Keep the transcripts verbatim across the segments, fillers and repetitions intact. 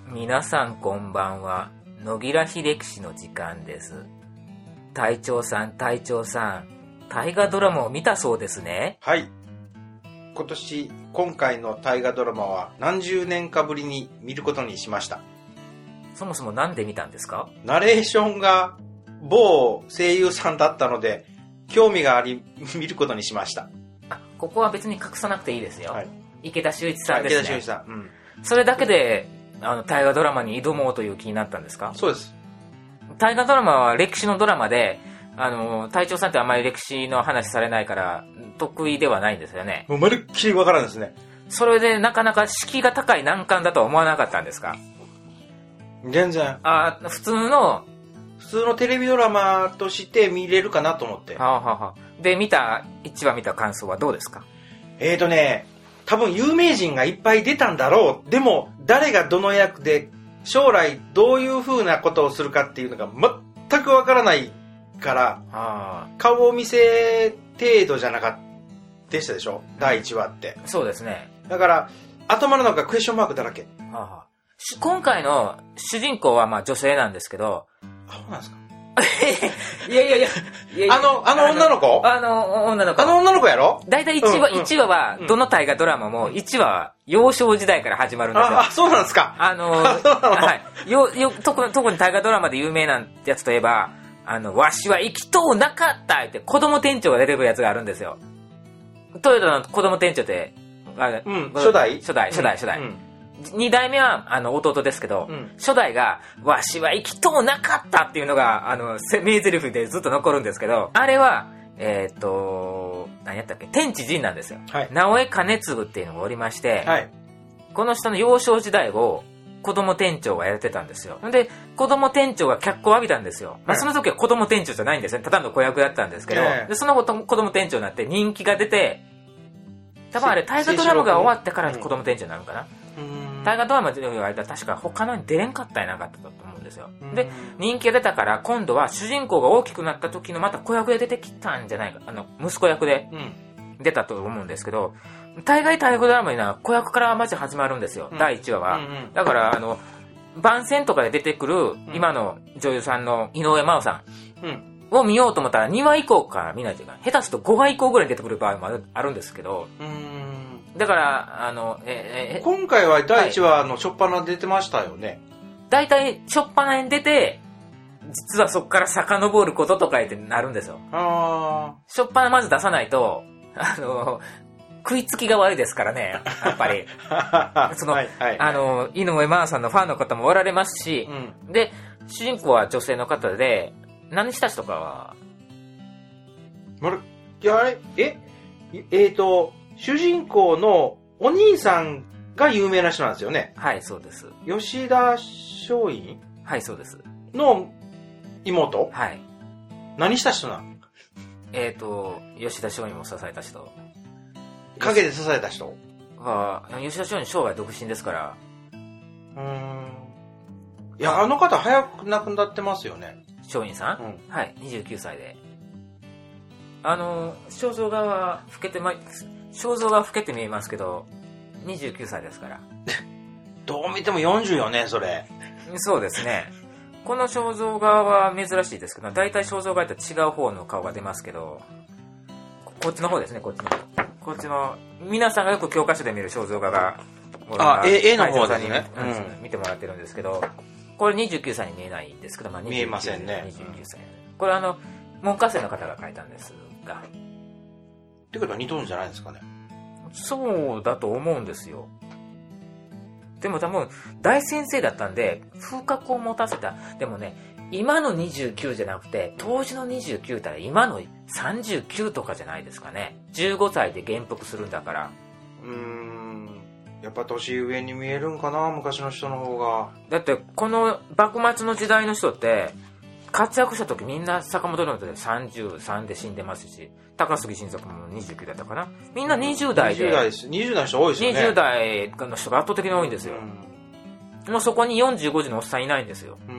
皆さんこんばんは。野木ら秀樹の時間です。隊長さん、隊長さん、大河ドラマを見たそうですね。 はい。今年、今回の大河ドラマは何十年かぶりに見ることにしました。 そもそもなんで見たんですか？ ナレーションが某声優さんだったので、興味があり、見ることにしました。 あ、ここは別に隠さなくていいですよ。はい、池田秀一さんですね。 池田秀一さん。うん。 それだけで、あの、大河ドラマに挑もうという気になったんですか？ そうです。 大河ドラマは歴史のドラマで、あの、隊長さんってあんまり歴史の話されないから、得意ではないんですよね。 もうまるっきりわからんですね。 それでなかなか敷居が高い難関だとは思わなかったんですか？ 全然。 あ、普通の、 普通のテレビドラマとして見れるかなと思って。 はあはあはあ、で、見た、一話見た感想はどうですか？ えーとね、多分有名人がいっぱい出たんだろう。でも、誰がどの役で、将来どういう風なことをするかっていうのが全くわからないから、はあ、顔を見せ程度じゃなかったでしたでしょ、だいいちわって。 そうですね。だから、頭の中クエスチョンマークだらけ。 はあはあ、今回の主人公はまあ女性なんですけど、 あ、そうなんですか？ いやいやいや、いやいやあの、あの女の子あの、女の子。 あの女の子やろ？ だいたいいちわ、うんうん、いちわは、どの大河ドラマも、いちわは幼少時代から始まるんですよ。 あ、あ、そうなんですか。 あの、はい。よ、よ、特に、特に大河ドラマで有名なやつといえば、あの、わしは生きとうなかったって子供店長が出てくるやつがあるんですよ。トヨタの子供店長って、 あ、うん、初代初代、初代、初代。 うん二代目は、あの、弟ですけど、うん、初代が、わしは生きとうなかったっていうのが、あの、名台詞でずっと残るんですけど、あれは、えっ、ー、と、何やったっけ、天地人なんですよ。はい、直江兼次っていうのがおりまして、はい、この人の幼少時代を、子供店長がやってたんですよ。で、子供店長が脚光を浴びたんですよ。まあ、その時は子供店長じゃないんですね。ただの子役だったんですけど、えー、でその後子供店長になって人気が出て、多分あれ、大河ドラマが終わってから子供店長になるのかな。大河ドラマでの間確か他のに出れんかったんやなかったと思うんですよ。で、人気が出たから今度は主人公が大きくなった時のまた子役で出てきたんじゃないか、あの、息子役で出たと思うんですけど、大概大河ドラマには子役からまず始まるんですよ、うん、だいいちわは。うんうん、だから、あの、番宣とかで出てくる今の女優さんの井上真央さん。うんを見ようと思ったらにわ以降から見ないといけない。下手するとごわ以降ぐらいに出てくる場合もあるんですけど、うーんだから、あの、えー、 今回はだいいちわの初っ端出てましたよね。 だいたい初っ端に出て、実はそこから遡ることとかってなるんですよ。あ初っ端まず出さないと、あの、食いつきが悪いですからね、やっぱり。その、はいはいはい、あの、井上真央さんのファンの方もおられますし、うん、で、主人公は女性の方で、何したちとかはまるいやえええーと主人公のお兄さんが有名な人なんですよね。 はいそうです。 吉田松陰はいそうですの妹。 はい。 何した人なの？ えーと吉田松陰を支えた人、 陰で支えた人は吉田松陰生涯独身ですから。 うーんいやあの方早く亡くなってますよね。 松陰さん、うん、はい、にじゅうきゅうさいで。あの、肖像画は老けてま、肖像が老けて見えますけど、にじゅうきゅうさいですから。 どう見てもよんじゅうよね、それ。 そうですね。この肖像画は珍しいですけど、だいたい肖像画と違う方の顔が出ますけど、こっちの方ですね、こっちの。こっちの、皆さんがよく教科書で見る肖像画が、 あ、絵の方ですね、 うん。見てもらってるんですけど、これにじゅうきゅうさいに見えないんですけど、まあ、 見えませんね。 にじゅうきゅうさい。これあの、門下生の方が描いたんですが。 ってことは似とるんじゃないですかね。 そうだと思うんですよ。でも多分、大先生だったんで、風格を持たせた。でもね、今のにじゅうきゅうじゃなくて、当時のにじゅうきゅうったら今のさんじゅうきゅうとかじゃないですかね。じゅうごさいで元服するんだから。 うーん。やっぱ年上に見えるんかな、昔の人の方が。 だってこの幕末の時代の人って活躍した時みんな坂本龍馬でさんじゅうさんで死んでますし、高杉晋作もにじゅうきゅうだったかな。みんなにじゅう代で。 にじゅう代です。にじゅう代の人多いですよね。 にじゅう代の人が圧倒的に多いんですよ。うん、もうそこによんじゅうごじのおっさんいないんですよ。うん、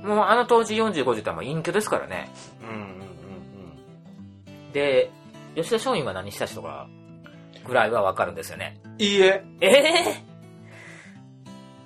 もうあの当時よんじゅうごじってもう隠居ですからね。うんうんうんうん、で、吉田松陰は何した人がぐらいはわかるんですよね。 いいえ。 ええー、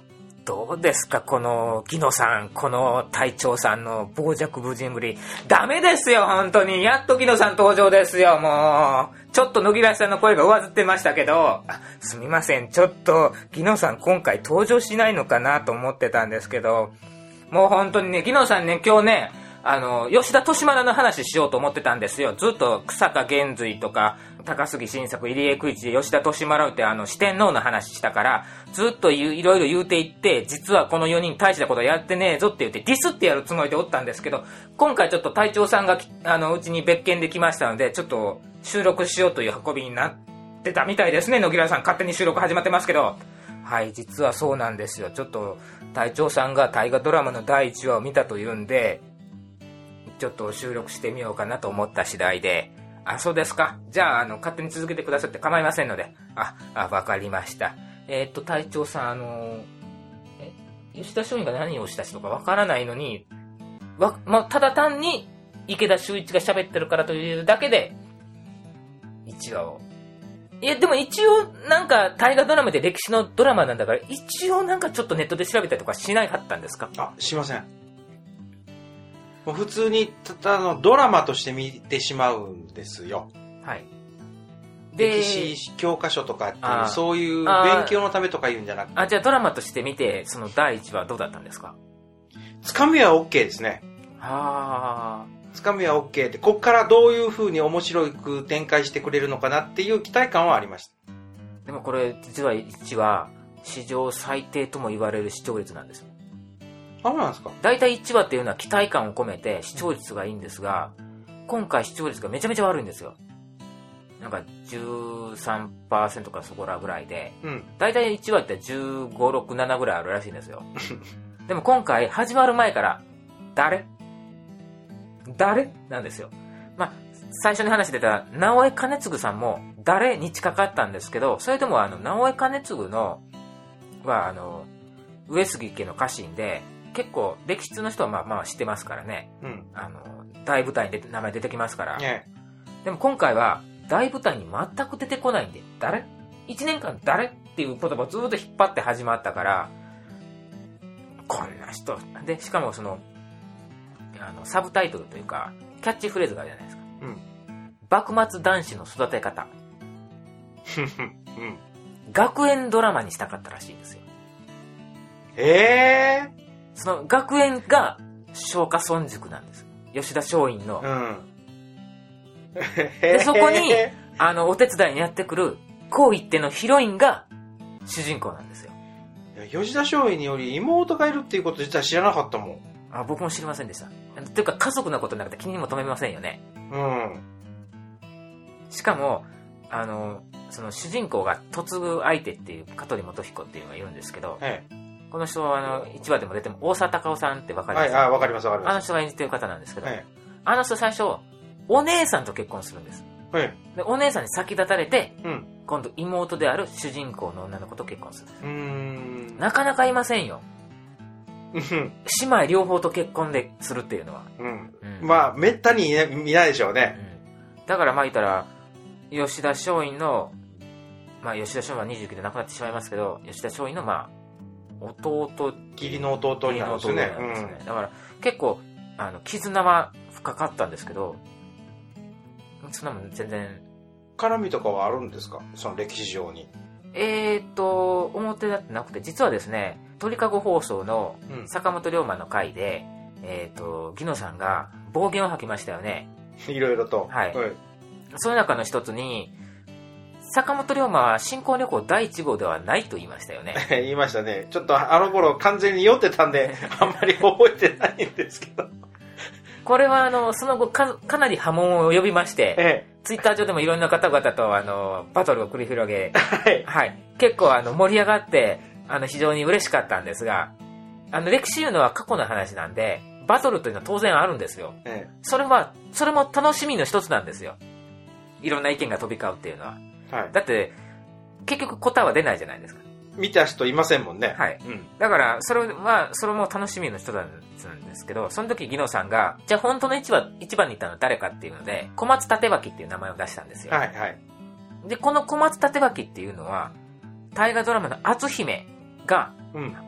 どうですかこのギノさん、この隊長さんの傍若無人ぶり。ダメですよ本当に。やっとギノさん登場ですよ。もうちょっと野木らしさんの声が上ずってましたけど、すみません、ちょっとギノさん今回登場しないのかなと思ってたんですけど、もう本当にね、ギノさんね、今日ね、あの吉田利麿の話しようと思ってたんですよ。ずっと草加玄瑞とか高杉晋作、入江久一で吉田利麿ってあの四天王の話したから、ずっといろいろ言うていって、実はこのよにん大したことやってねえぞって言ってディスってやるつもりでおったんですけど、今回ちょっと隊長さんがあのうちに別件で来ましたので、ちょっと収録しようという運びになってたみたいですね。野木らさん勝手に収録始まってますけど、はい、実はそうなんですよ。ちょっと隊長さんが大河ドラマのだいいちわを見たというんで、ちょっと収録してみようかなと思った次第で。あ、そうですか。じゃあ、あの、勝手に続けてくださって構いませんので。あ、あ、わかりました。えー、っと、隊長さん、あの、え、吉田松陰が何をした人かわからないのに、わ、ま、ただ単に池田秀一が喋ってるからというだけで、一話を。いや、でも一応、なんか、大河ドラマで歴史のドラマなんだから、一応なんかちょっとネットで調べたりとかしないはったんですか？ あ、しません。もう普通にただのドラマとして見てしまうんですよ。 はい。 で、歴史教科書とかっていうそういう勉強のためとか言うんじゃなくて。 あ、じゃあドラマとして見て、そのだいいちわはどうだったんですか？ つかみは OK ですね。 はあ。 つかみは OK で、こっからどういう風に面白く展開してくれるのかなっていう期待感はありました。 でもこれ実はいちわ史上最低とも言われる視聴率なんですよ。 あ、そうなんですか。 だいたいいちわっていうのは期待感を込めて視聴率がいいんですが、今回視聴率がめちゃめちゃ悪いんですよ。なんか じゅうさんパーセント かそこらぐらいで、うん、だいたいいちわってじゅうご、ろく、ななぐらいあるらしいんですよ。でも今回始まる前から誰誰なんですよ。まあ最初に話してた直江兼続さんも誰に近かったんですけど、それでもあの直江兼続のはあの上杉家の家臣で、結構歴史の人はまあまあ知ってますからね、うん、あの大舞台に名前出てきますから、ね、でも今回は大舞台に全く出てこないんで、誰いちねんかん誰っていう言葉をずっと引っ張って始まったから、こんな人で、しかもそのあのサブタイトルというかキャッチフレーズがあるじゃないですか、うん、幕末男子の育て方、うん、学園ドラマにしたかったらしいんですよ。 えーその学園が松下村塾なんです。吉田松陰の。うん、でそこにあのお手伝いにやってくるこう一手のヒロインが主人公なんですよ。 いや吉田松陰により妹がいるっていうこと実は知らなかったもん。 あ、僕も知りませんでした。というか家族のことなくて気にも留めませんよね。うん。しかもあのその主人公が嫁ぐ相手っていう香取元彦っていうのがいるんですけど。ええ、この人はあのいちわでも出ても大沢たかおさんって分かりますか？ はい、あ、分かります分かります。 あの人が演じてる方なんですけど、はい、あの人最初お姉さんと結婚するんです、はい、でお姉さんに先立たれて、うん、今度妹である主人公の女の子と結婚するんです。うーん、なかなかいませんよ姉妹両方と結婚でするっていうのは、うんうん、まあめったに見ないでしょうね、 うん、だからまあ言ったら吉田松陰のまあ吉田松陰はにじゅうきゅうで亡くなってしまいますけど、吉田松陰のまあ弟、 義理の弟になるんですね。 うん、だから結構あの絆は深かったんですけど、そんなもん全然絡みとかはあるんですか、その歴史上に。 えーっと表だってなくて、実はですね鳥かご放送の坂本龍馬の回で、うん、えーっとギノさんが暴言を吐きましたよね。 いろいろと。 はい。はい、その中の一つに坂本龍馬は新婚旅行だいいち号ではないと言いましたよね。 言いましたね。ちょっとあの頃完全に酔ってたんであんまり覚えてないんですけどこれはあのその後 か, かなり波紋を呼びまして、ええ、ツイッター上でもいろんな方々とあのバトルを繰り広げ、はいはい、結構あの盛り上がってあの非常に嬉しかったんですが、あの歴史いうのは過去の話なんでバトルというのは当然あるんですよ、ええ、それはそれも楽しみの一つなんですよ。いろんな意見が飛び交うっていうのは、はい、だって結局答えは出ないじゃないですか。 見た人いませんもんね。 はい、うん、だからそれはそれも楽しみの一つなんですけど、その時ギノさんがじゃあ本当の一番一番にいたのは誰かっていうので小松立脇っていう名前を出したんですよ。はいはい。でこの小松立脇っていうのは大河ドラマの篤姫が、うん、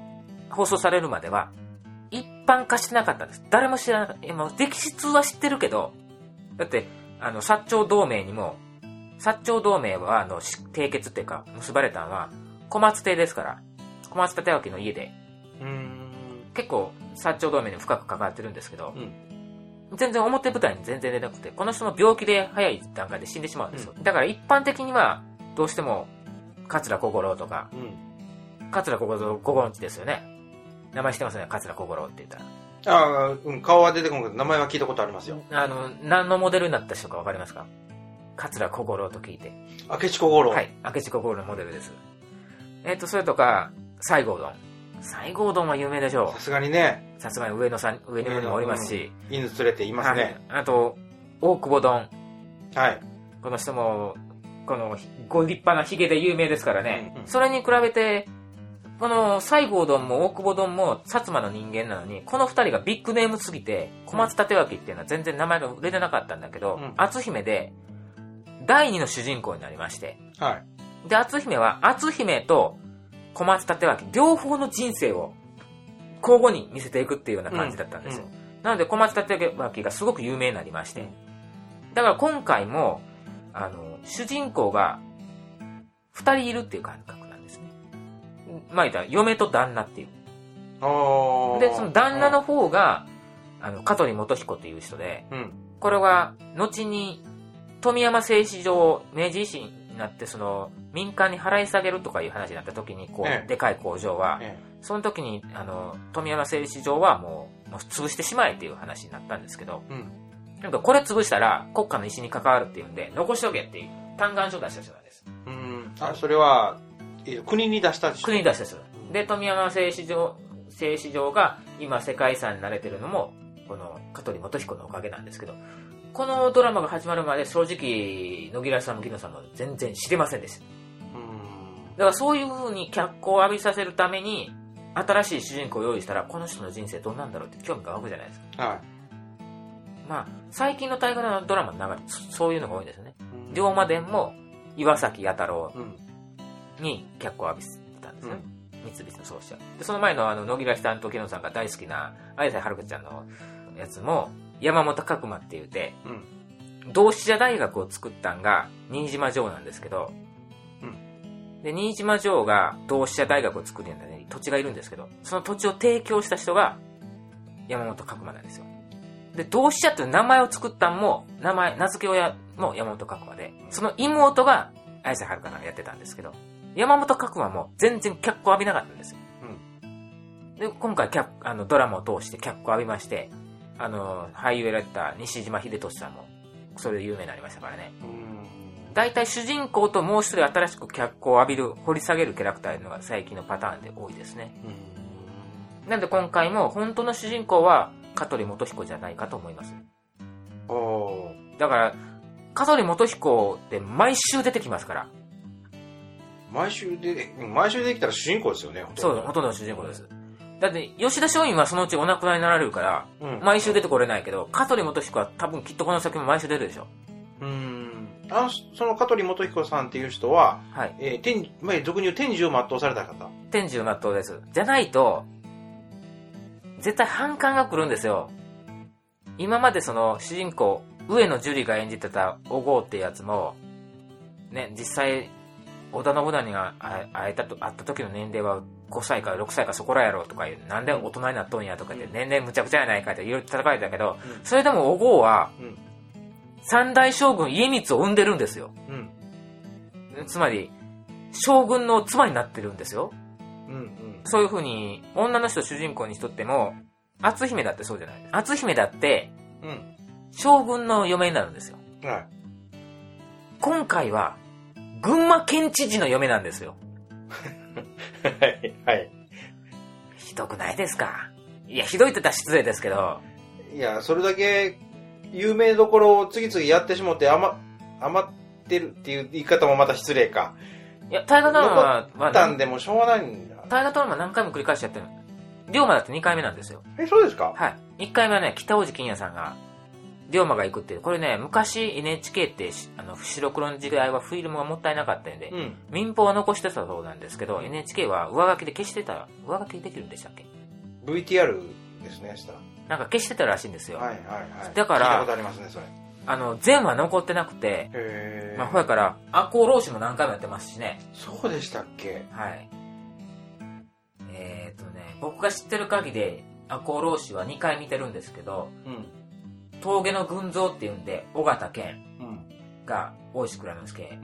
放送されるまでは一般化してなかったんです。誰も知らなかった。え、もう歴史通は知ってるけど、だってあの薩長同盟にも、薩長同盟はあの締結っていうか結ばれたのは小松邸ですから、小松立脇の家で、 うーん結構薩長同盟に深く関わってるんですけど、 うん全然表舞台に全然出なくて、この人も病気で早い段階で死んでしまうんですよ。うん、だから一般的にはどうしても桂小五郎とか、うん、桂小五郎ご存知ですよね。名前知ってますよね、桂小五郎って言ったら。 ああ、うん、顔は出てこないけど名前は聞いたことありますよ。 あの何のモデルになった人かわかりますか？桂小五郎と聞いて。 明智小五郎。 はい、明智小五郎のモデルです。えっ、ー、とそれとか西郷どん。西郷どんは有名でしょう。 さすがにね。 さすがに上野さん、上にもおりますし、 うん、犬連れていますね。 はい、あと大久保どん。 はい。 この人もこのご立派なヒゲで有名ですからね。うんうん、それに比べてこの西郷どんも大久保どんも薩摩の人間なのに、この二人がビッグネームすぎて小松立脇っていうのは全然名前が売れてなかったんだけど、うん、篤姫でだいにの主人公になりまして、 はい、 で篤姫は篤姫と小松立脇両方の人生を交互に見せていくっていうような感じだったんですよ。うんうん、なので小松立脇がすごく有名になりまして、だから今回もあの主人公がふたりいるっていう感覚なんですね。まあ言ったら嫁と旦那っていう。でその旦那の方があの香取元彦っていう人で、うん、これは後に富山製糸場明治維新になってその民間に払い下げるとかいう話になった時にこう、ええ、でかい工場は、ええ、その時にあの富山製糸場はもう、もう潰してしまえっていう話になったんですけど、うん、なんかこれ潰したら国家の威信に関わるっていうんで残しとけっていう嘆願書を出した人なんです。 うん、あ、それは国に出した人。 国に出した人で、富山製糸場製糸場が今世界遺産になれてるのもこの香取元彦のおかげなんですけど、このドラマが始まるまで正直野木らさんも木野さんも全然知りませんでした。うん、だからそういう風に脚光を浴びさせるために新しい主人公を用意したらこの人の人生どうなんだろうって興味が湧くじゃないですか。はい。まあ最近の大河のドラマの流れそういうのが多いんですよね。龍馬伝も岩崎弥太郎に脚光を浴びせたんですね。うん、三菱の創始者で、その前のあの野木らさんと木野さんが大好きな綾瀬はるかちゃんのやつも山本角馬って言って、うん、同志社大学を作ったんが新島城なんですけど、うん、で新島城が同志社大学を作るような、ね、土地がいるんですけど、その土地を提供した人が山本角馬なんですよ。で同志社という名前を作ったんも名前名付け親も山本角馬で、その妹が綾瀬はるかがやってたんですけど、山本角馬も全然脚光浴びなかったんですよ。うん、で今回脚あのドラマを通して脚光浴びまして、あの俳優やられた西島秀俊さんもそれで有名になりましたからね。だいたい主人公ともう一人新しく脚光を浴びる掘り下げるキャラクターというのが最近のパターンで多いですね。なんで今回も本当の主人公は香取元彦じゃないかと思います。おだから香取元彦って毎週出てきますから。 毎週で毎週出てきたら主人公ですよね。 そう、ほとんどの主人公です。だって吉田松陰はそのうちお亡くなりになられるから、うん、毎週出てこれないけど、香取元彦は多分きっとこの先も毎週出るでしょ。 うーん。あのその香取元彦さんっていう人は、はい、えー、天まあ俗に言う天寿を全うされた方。 天寿を全うです。じゃないと絶対反感が来るんですよ。今までその主人公上野樹里が演じてたお郷ってやつもね、実際織田信長に会えたと会った時の年齢はごさいかろくさいかそこらやろとかいう、なんで大人になっとんやとか言って年齢むちゃくちゃやないかっていろいろ叩かれたけど、うん、それでもお郷は、うん、三代将軍家光を産んでるんですよ。うん、つまり将軍の妻になってるんですよ。うんうん、そういう風に女の人を主人公にしとっても、篤姫だってそうじゃないですか。篤姫だって、うん、将軍の嫁になるんですよ。はい、今回は群馬県知事の嫁なんですよ。はいはい。ひどくないですか？いや、ひどいって言ったら失礼ですけど。 いや、それだけ有名どころを次々やってしもって余余ってるっていう言い方もまた失礼か。 いや、大河ドラマは残ったんでもしょうがないんだ。 大河ドラマ何回も繰り返しやってる。龍馬だってにかいめなんですよ。 え、そうですか？ はい。いっかいめはね、北大路欣也さんが龍馬が行くっていう、これね、昔 エヌエイチケーってあの白黒の時代はフィルムがもったいなかったんで、うん、民放は残してたそうなんですけど、エヌエイチケー は上書きで消してた、上書きできるんでしたっけ？ ブイティーアール ですね、したら。 なんか消してたらしいんですよ。 はいはいはい。 だから、 聞いたことありますね、それ。 あの、全は残ってなくて、 へー。 まあ、ほやから、赤穂浪士も何回もやってますしね。 そうでしたっけ？ はい。えーっとね、僕が知ってる限りで、赤穂浪士はにかい見てるんですけど、うん、峠の群像っていうんで、尾形健が大石倉之介、うん、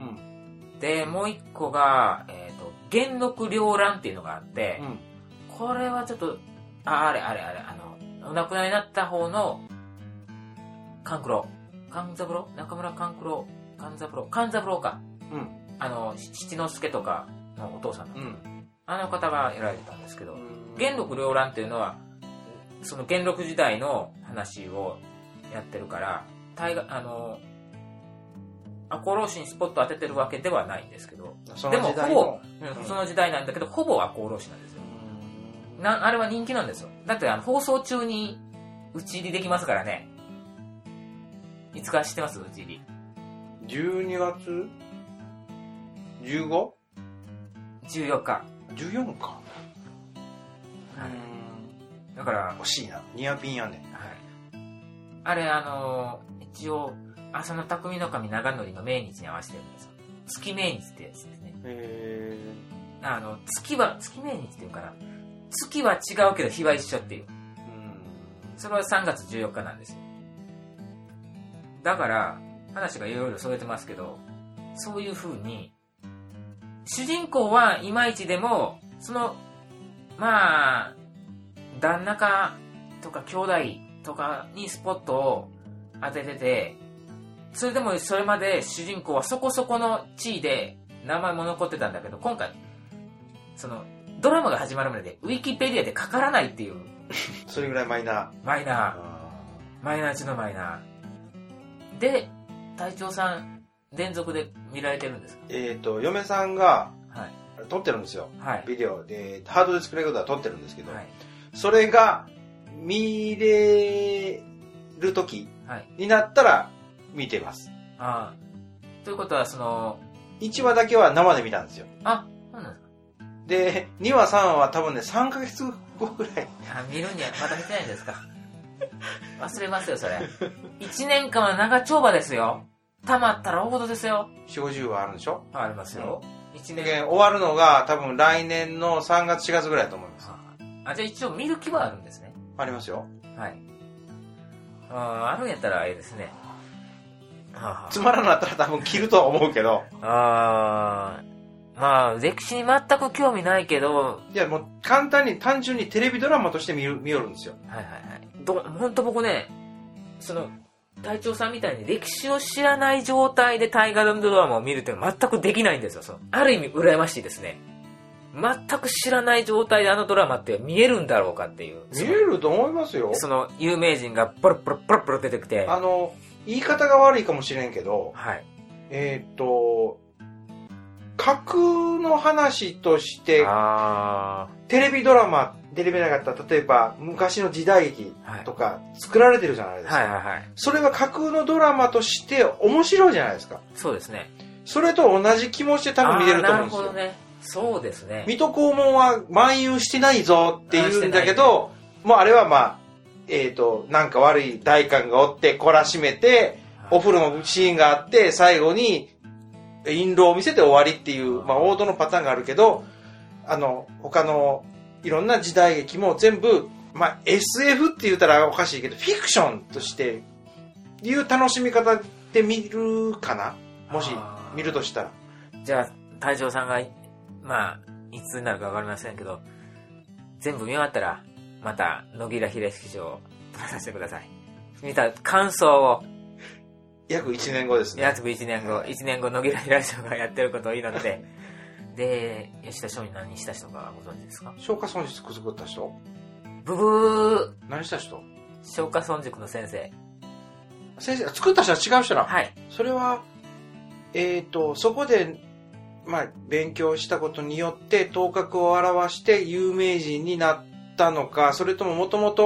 でもう一個が、えー、と元禄両乱っていうのがあって、うん、これはちょっとああれあれあれあのお亡くなりになった方の勘九郎勘三郎中村勘九郎勘三郎勘三郎か、うん、あの七之助とかのお父さんの、うん、あの方がやられてたんですけど、元禄両乱っていうのはその元禄時代の話をやってるから大河あの赤穂浪士にスポット当ててるわけではないんですけど、でもほぼ、うん、その時代なんだけどほぼ赤穂浪士なんですよ。なあれは人気なんですよ。だってあの放送中に打ち入りできますからね。いつか知ってます？打ち入りじゅうにがつ じゅうご？ じゅうよっかじゅうよっか、 はい、だから惜しいな、ニアピンやねん、 はい、あれあのー、一応浅野匠の神長則の命日に合わせてるんですよ。月命日ってやつですね。へー。あの月は月命日っていうかな、月は違うけど日は一緒っていう、うん、それはさんがつじゅうよっかなんですよ。だから話がいろいろそれてますけど、そういう風に主人公はいまいちでもそのまあ旦那かとか兄弟とかにスポットを当ててて、それでもそれまで主人公はそこそこの地位で名前も残ってたんだけど、今回そのドラマが始まるまでウィキペディアでかからないっていうそれぐらいマイナーマイナーマイナー中のマイナーで、隊長さん連続で見られてるんですか？ えっと嫁さんが撮ってるんですよ、はい、ビデオでハードディスクレコーダー撮ってるんですけど、はい、それが見れる時になったら見てます、 はい、ああ、ということはそのいちわだけは生で見たんですよ。 あ、そうなんですか。 でにわさんわは多分ねさんかげつごぐらいあ、見るにはまだ見てないんですか？忘れますよそれ。いちねんかんは長丁場ですよ。たまったら大事ですよ。 よんじゅう、ごじゅうはあるんでしょ？ ありますよ、うん、いちねん終わるのが多分来年のさんがつしがつぐらいだと思います。 あ、じゃあ一応見る気はあるんですね。 ありますよ。 はい。あ、あるんやったらいいですね。 はあ、つまらなかったら多分切るとは思うけど。 ああ、まあ歴史に全く興味ないけど、 いやもう簡単に単純にテレビドラマとして見る見よるんですよ。 はいはいはい。ど本当僕ね、その隊長さんみたいに歴史を知らない状態で大河ドラマを見るっていうのは全くできないんですよ。そのある意味羨ましいですね。全く知らない状態であのドラマって見えるんだろうかっていう。 見えると思いますよ。 その有名人がポロポロポロポロ出てきて、 あの言い方が悪いかもしれんけど、 はい、 えー、っと架空の話としてあテレビドラマテレビなかった例えば昔の時代劇とか作られてるじゃないですか、 はいはいはいはい、 それは架空のドラマとして面白いじゃないですか。 そうですね。 それと同じ気持ちで多分見れると思うんですよ。 なるほどね。そうですね。 水戸黄門は漫遊してないぞって言うんだけど、もうあれはまあえっ、ー、となんか悪い代官がおって懲らしめて、お風呂のシーンがあって最後に印籠を見せて終わりっていう、まあ、王道のパターンがあるけど、あの他のいろんな時代劇も全部、まあ、エスエフ って言ったらおかしいけどフィクションとしていう楽しみ方で見るかな、もし見るとしたら。 じゃあ隊長さんがまあいつになるか分かりませんけど全部見終わったらまた野木良秀式賞を取らさせてください。見た感想を。 約いちねんごですね。 約いちねんご、いちねんご野木良秀賞がやってることを祈ってで吉田松陰何した人かご存知ですか？ 松下村塾作った人？ ブブー。何した人？ 松下村塾の先生。 先生作った人は違う人なの？ はい。 それはえっ、ー、とそこでまあ勉強したことによって頭角を現して有名人になったのか、それとももともと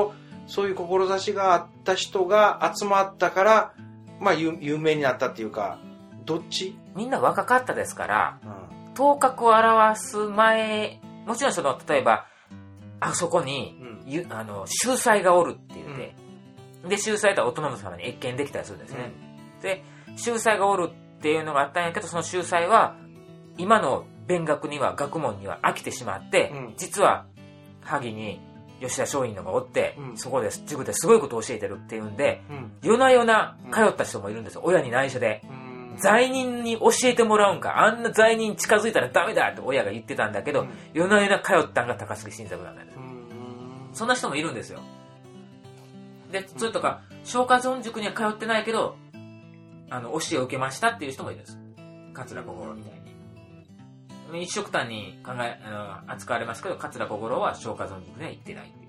そういう志があった人が集まったから、まあ、有, 有名になったっていうか、どっち？ みんな若かったですから、 うん、 頭角を表す前、もちろんその例えばあそこに、うん、あの秀才がおるって言って、うん、で秀才とはお殿様に謁見できたりするんですね、うん、で秀才がおるっていうのがあったんやけど、その秀才は今の勉学には学問には飽きてしまって、うん、実は萩に吉田松陰のがおって、うん、そこで塾ですごいことを教えてるっていうんで、うん、夜な夜な通った人もいるんですよ、親に内緒で、うん、罪人に教えてもらうんか、あんな罪人近づいたらダメだって親が言ってたんだけど、うん、夜な夜な通ったんが高杉晋作なんです、うん、そんな人もいるんですよ。でそれとか松下村塾には通ってないけどあの教えを受けましたっていう人もいるんです。桂小五郎みたいに一緒くたんに考えあの扱われますけど、桂小五郎は松下村塾には行ってないっていう。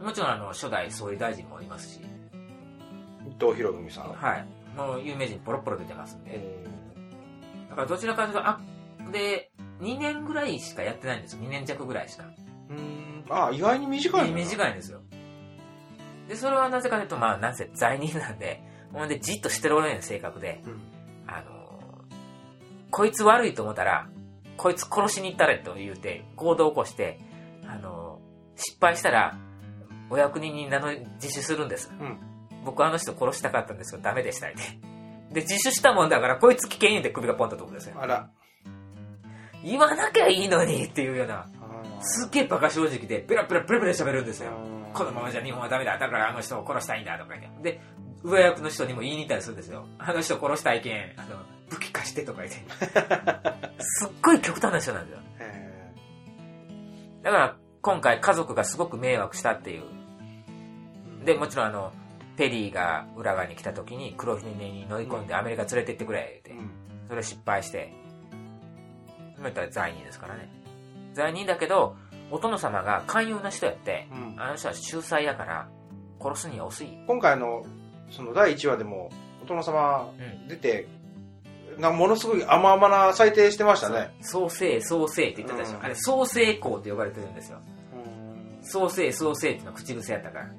もちろんあの初代総理大臣もいますし、 伊藤博文さん、 はい、もう有名人ポロポロ出てますんで、だからどちらかというとあでにねんぐらいしかやってないんですよ。にねん弱ぐらいしか。 うーん、あ意外に短いんだ。 短いんですよ。でそれはなぜかというと、まあなんせ罪人なんで、ほんでじっとしてる俺の性格で、うん、あのこいつ悪いと思ったらこいつ殺しに行ったれと言うて行動を起こして、あの失敗したらお役人に名乗り自首するんです、うん、僕はあの人殺したかったんですけどダメでしたってで自首したもんだからこいつ危険言うて首がポンと飛ぶんですよ。 あら、 言わなきゃいいのにっていうような、すっげえバカ正直でペラペラペラペラ喋るんですよ。このままじゃ日本はダメだ、だからあの人を殺したいんだとか言って、で上役の人にも言いに行ったりするんですよ。あの人殺したいけんあの武器貸してとか言ってすっごい極端な人なんですよ。だから今回家族がすごく迷惑したっていう。でもちろんあのペリーが浦賀に来た時に黒船に乗り込んでアメリカ連れて行ってくれって、それ失敗して、それ言ったら罪人ですからね。罪人だけどお殿様が寛容な人やって、うん、あの人は秀才やから殺すには遅い。 今回のそのだいいちわでもお殿様出て、うん、なものすごい甘々な裁定してましたね。 創世創世って言ってたでしょ、うん、あれ創世公って呼ばれてるんですよ。うん、創世創世っていうのは口癖やったから、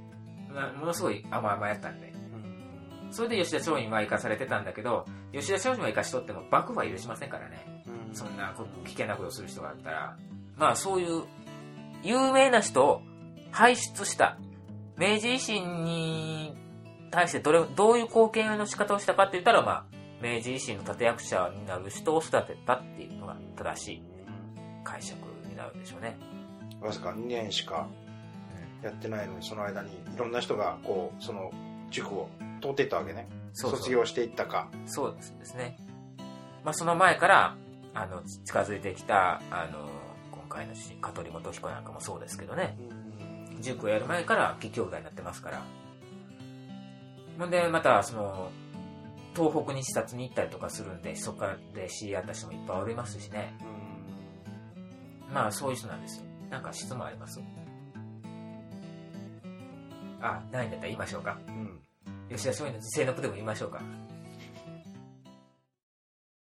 ものすごい甘々やったんで、うん、それで吉田松陰は生かされてたんだけど、吉田松陰は生かしとっても幕府は許しませんからね、うん、そんな危険なことをする人があったら。まあそういう有名な人を輩出した明治維新に対してどれどういう貢献の仕方をしたかって言ったら、まあ明治維新の立役者になる人を育てたっていうのが正しい解釈になるんでしょうね。 わずかにねんしかやってないのに、その間にいろんな人がこうその塾を通っていったわけね。そうそう、卒業していったか。 そうですね。まあその前からあの近づいてきたあの今回の香取元彦なんかもそうですけどね、塾をやる前から義兄弟になってますから。ほんでまたその東北に視察に行ったりとかするんで、そこからで知り合った人もいっぱいおりますしね。まあそういう人なんですよ。なんか質問あります？あ、ないんだったら言いましょうか、うん、吉田松陰の時世の句でも言いましょうか。